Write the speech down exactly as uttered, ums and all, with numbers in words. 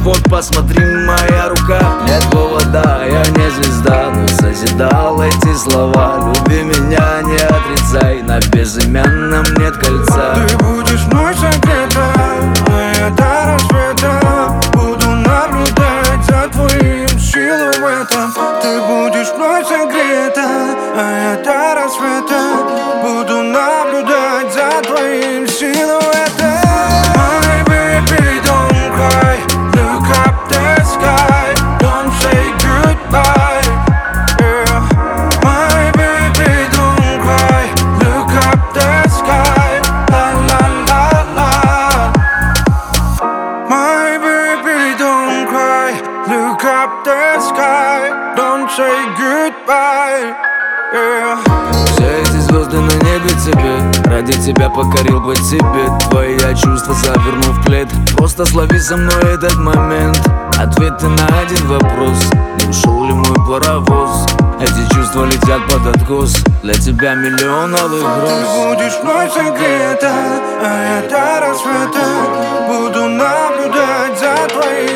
Вот посмотри, моя рука. Нет повода, я не звезда, но созидал эти слова. Люби меня, не отрицай, на безымянном нет кольца. Ты будешь мной согрета, а я до рассвета буду наблюдать за твоим силуэтом. Ты будешь мной согрета, а я до рассвета буду наблюдать за твоим силуэтом. My baby, don't cry, look up the sky, don't say goodbye. Yeah. My baby, don't cry, look up the sky, la la la la. My baby, don't cry, look up the sky, don't say goodbye. Yeah. Все эти звезды на небе тебе, ради тебя покорил бы тебе. Твои я чувства заверну в плед. Просто слови со мной этот момент. Ответы на один вопрос: не ушел ли мой паровоз? Эти чувства летят под откос, для тебя миллион алых роз. Ты будешь мной согрета, а я до рассвета буду наблюдать за твоим